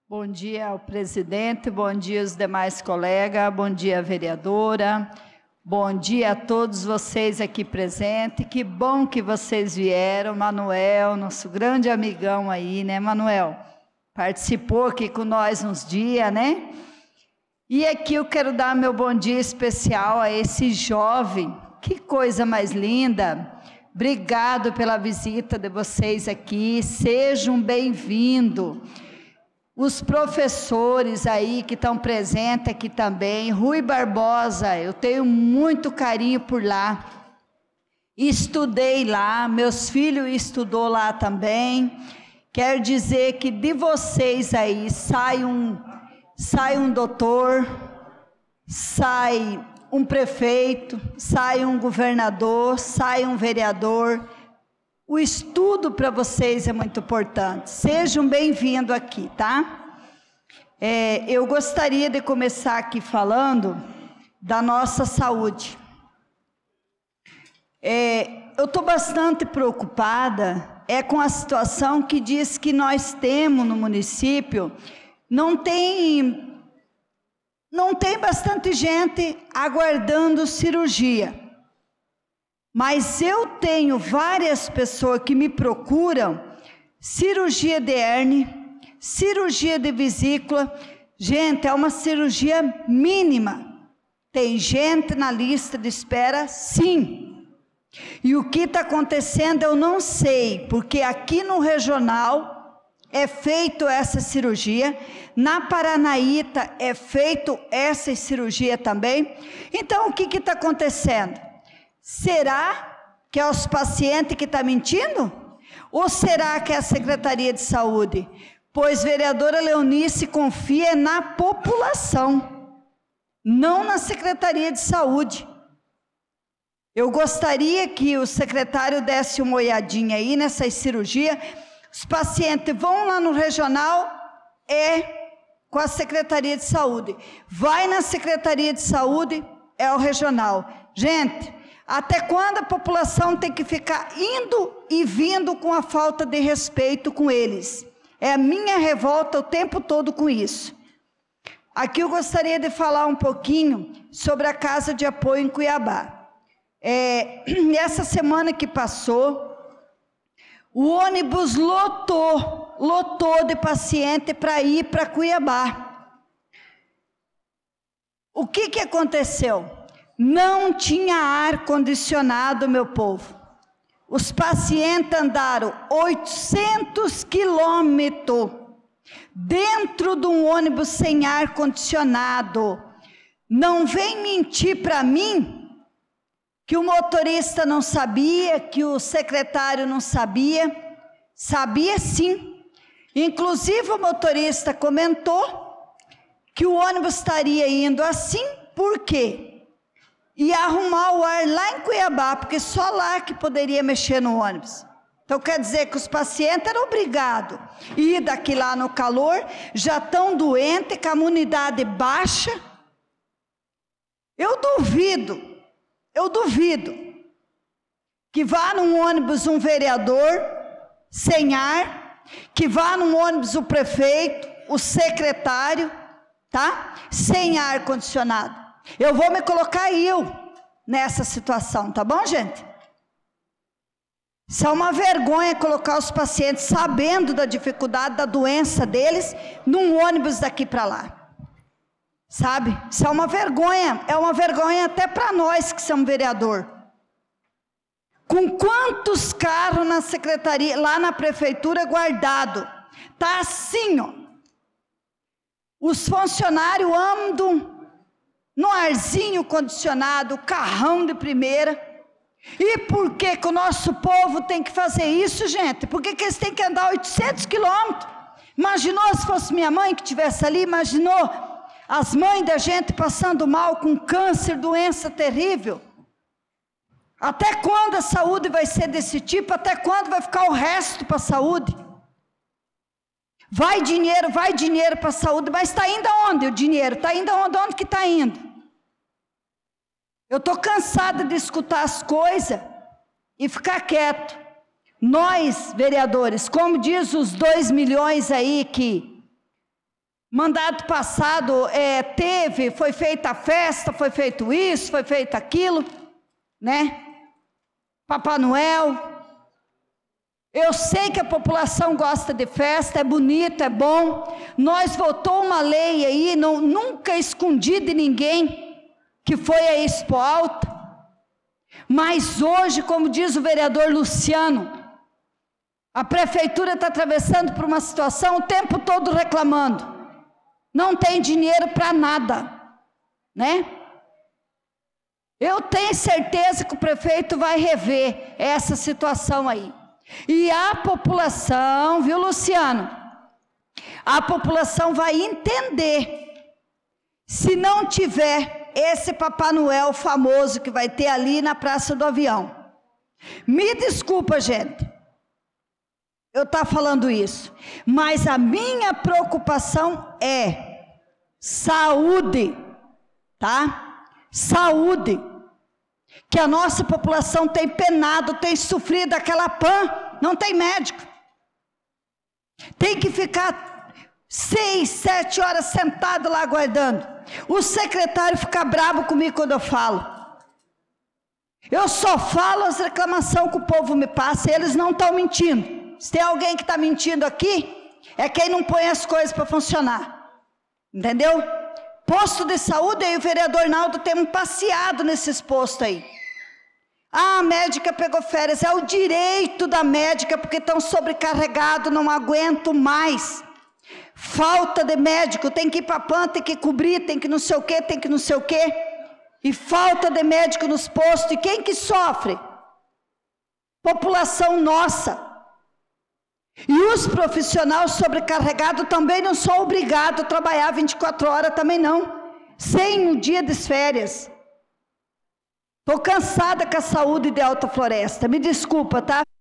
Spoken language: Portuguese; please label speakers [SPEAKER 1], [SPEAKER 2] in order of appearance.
[SPEAKER 1] Bom dia ao presidente, bom dia aos demais colegas, bom dia vereadora, bom dia a todos vocês aqui presentes, que bom que vocês vieram, Manuel, nosso grande amigão aí, né Manuel? Participou aqui com nós uns dias, né? E aqui eu quero dar meu bom dia especial a esse jovem, que coisa mais linda, obrigado pela visita de vocês aqui, sejam bem-vindos. Os professores aí que estão presentes aqui também, Rui Barbosa, eu tenho muito carinho por lá, estudei lá, meus filhos estudou lá também, quero dizer que de vocês aí sai um doutor, sai um prefeito, sai um governador, sai um vereador. O estudo para vocês é muito importante. Sejam bem-vindos aqui, tá? Eu gostaria de começar aqui falando da nossa saúde. Eu estou bastante preocupada com a situação que diz que nós temos no município, não tem bastante gente aguardando cirurgia. Mas eu tenho várias pessoas que me procuram, cirurgia de hérnia, cirurgia de vesícula. Gente, é uma cirurgia mínima. Tem gente na lista de espera, sim. E o que está acontecendo eu não sei, porque aqui no regional é feito essa cirurgia, na Paranaíta é feito essa cirurgia também. Então o que está acontecendo? Será que é os pacientes que estão mentindo? Ou será que é a Secretaria de Saúde? Pois vereadora Leonice confia na população, não na Secretaria de Saúde. Eu gostaria que o secretário desse uma olhadinha aí nessa cirurgia. Os pacientes vão lá no regional, com a Secretaria de Saúde. Vai na Secretaria de Saúde, é o regional. Gente, até quando a população tem que ficar indo e vindo com a falta de respeito com eles? É a minha revolta o tempo todo com isso. Aqui eu gostaria de falar um pouquinho sobre a Casa de Apoio em Cuiabá. Essa semana que passou, o ônibus lotou de paciente para ir para Cuiabá. O que aconteceu? Não tinha ar-condicionado, meu povo. Os pacientes andaram 800 quilômetros dentro de um ônibus sem ar-condicionado. Não vem mentir para mim que o motorista não sabia, que o secretário não sabia. Sabia sim. Inclusive o motorista comentou que o ônibus estaria indo assim, por quê? E arrumar o ar lá em Cuiabá, porque só lá que poderia mexer no ônibus. Então quer dizer que os pacientes eram obrigados a ir daqui lá no calor, já estão doentes, com a imunidade baixa. Eu duvido que vá num ônibus um vereador sem ar, que vá num ônibus o prefeito, o secretário, tá? Sem ar condicionado. Eu vou me colocar nessa situação, tá bom, gente? Isso é uma vergonha colocar os pacientes, sabendo da dificuldade da doença deles, num ônibus daqui para lá. Sabe? Isso é uma vergonha até para nós que somos vereador. Com quantos carros na secretaria, lá na prefeitura guardado? Tá assim, ó. Os funcionários andam no arzinho condicionado, carrão de primeira. E por que o nosso povo tem que fazer isso, gente? Por que eles têm que andar 800 quilômetros? Imaginou se fosse minha mãe que estivesse ali? Imaginou as mães da gente passando mal com câncer, doença terrível? Até quando a saúde vai ser desse tipo? Até quando vai ficar o resto para a saúde? Vai dinheiro para a saúde, mas está indo aonde o dinheiro? Está indo aonde? Onde que está indo? Eu estou cansada de escutar as coisas e ficar quieto. Nós, vereadores, como diz os 2 milhões aí que mandato passado foi feita a festa, foi feito isso, foi feito aquilo, né? Papai Noel. Eu sei que a população gosta de festa, é bonito, é bom. Nós votamos uma lei aí, nunca escondi de ninguém, que foi a Expo Alta. Mas hoje, como diz o vereador Luciano, a prefeitura está atravessando por uma situação o tempo todo reclamando. Não tem dinheiro para nada, né? Eu tenho certeza que o prefeito vai rever essa situação aí. E a população, viu, Luciano? A população vai entender. Se não tiver esse Papai Noel famoso que vai ter ali na Praça do Avião. Me desculpa, gente, eu estou falando isso, mas a minha preocupação é saúde, tá? Saúde. Que a nossa população tem penado, tem sofrido aquela PAN, não tem médico. Tem que ficar 6, 7 horas sentado lá aguardando. O secretário fica bravo comigo quando eu falo. Eu só falo as reclamações que o povo me passa, e eles não estão mentindo. Se tem alguém que está mentindo aqui, é quem não põe as coisas para funcionar. Entendeu? Posto de saúde, aí o vereador Naldo tem passeado nesses postos aí. A médica pegou férias, é o direito da médica, porque estão sobrecarregados, não aguento mais. Falta de médico, tem que ir para a PAN, tem que cobrir, tem que não sei o quê, tem que não sei o quê. E falta de médico nos postos, e quem que sofre? População nossa. E os profissionais sobrecarregados também não são obrigados a trabalhar 24 horas, também não. Sem um dia de férias. Estou cansada com a saúde de Alta Floresta, me desculpa, tá?